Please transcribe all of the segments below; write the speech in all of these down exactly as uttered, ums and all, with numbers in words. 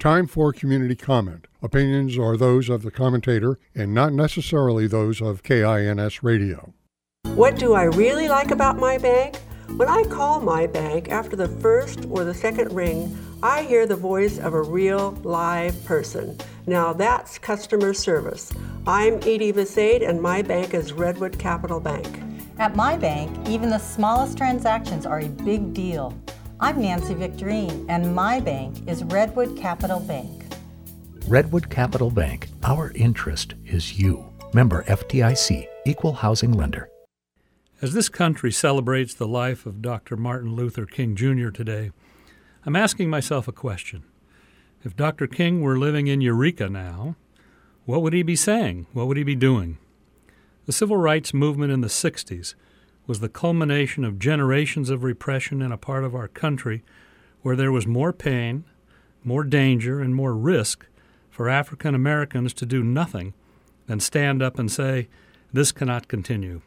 Time for community comment. Opinions are those of the commentator and not necessarily those of K I N S Radio. What do I really like about my bank? When I call my bank after the first or the second ring, I hear the voice of a real live person. Now that's customer service. I'm Edie Visade and my bank is Redwood Capital Bank. At my bank, even the smallest transactions are a big deal. I'm Nancy Victorine and my bank is Redwood Capital Bank. Redwood Capital Bank, our interest is you. Member F D I C, Equal Housing Lender. As this country celebrates the life of Doctor Martin Luther King Junior today, I'm asking myself a question. If Doctor King were living in Eureka now, what would he be saying? What would he be doing? The civil rights movement in the sixties was the culmination of generations of repression in a part of our country where there was more pain, more danger, and more risk for African Americans to do nothing than stand up and say, "This cannot continue."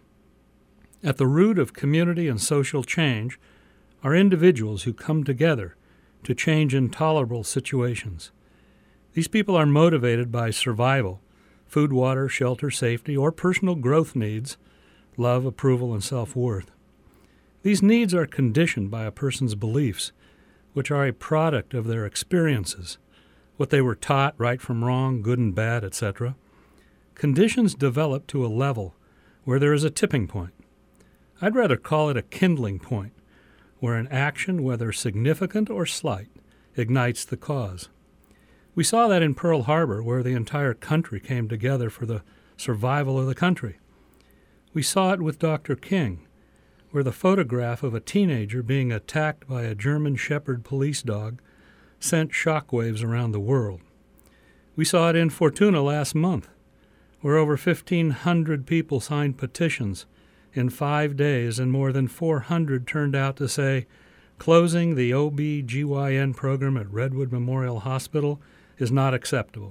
At the root of community and social change are individuals who come together to change intolerable situations. These people are motivated by survival, food, water, shelter, safety, or personal growth needs, love, approval, and self-worth. These needs are conditioned by a person's beliefs, which are a product of their experiences, what they were taught, right from wrong, good and bad, et cetera. Conditions develop to a level where there is a tipping point. I'd rather call it a kindling point, where an action, whether significant or slight, ignites the cause. We saw that in Pearl Harbor, where the entire country came together for the survival of the country. We saw it with Doctor King, where the photograph of a teenager being attacked by a German Shepherd police dog sent shockwaves around the world. We saw it in Fortuna last month, where over fifteen hundred people signed petitions in five days and more than four hundred turned out to say, closing the O B G Y N program at Redwood Memorial Hospital is not acceptable.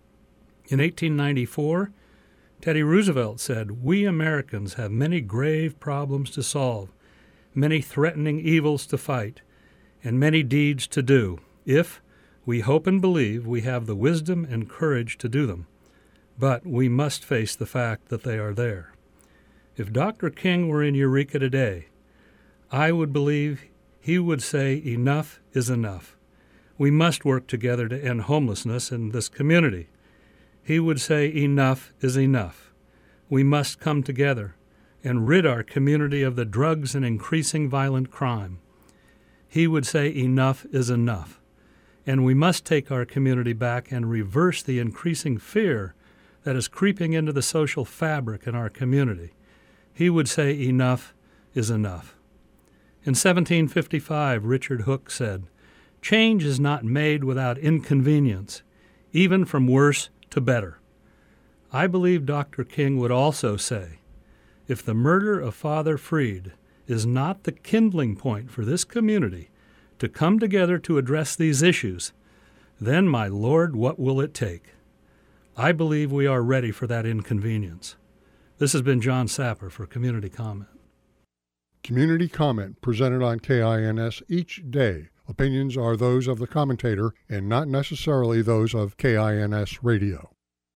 In eighteen ninety-four, Teddy Roosevelt said, "We Americans have many grave problems to solve, many threatening evils to fight, and many deeds to do, if we hope and believe we have the wisdom and courage to do them. But we must face the fact that they are there." If Doctor King were in Eureka today, I would believe he would say enough is enough. We must work together to end homelessness in this community. He would say enough is enough. We must come together and rid our community of the drugs and increasing violent crime. He would say enough is enough. And we must take our community back and reverse the increasing fear that is creeping into the social fabric in our community. He would say enough is enough. In seventeen fifty-five, Richard Hooke said, "Change is not made without inconvenience, even from worse to better." I believe Doctor King would also say, if the murder of Father Freed is not the kindling point for this community to come together to address these issues, then, my Lord, what will it take? I believe we are ready for that inconvenience. This has been John Sapper for Community Comment. Community Comment presented on K I N S each day. Opinions are those of the commentator and not necessarily those of K I N S Radio.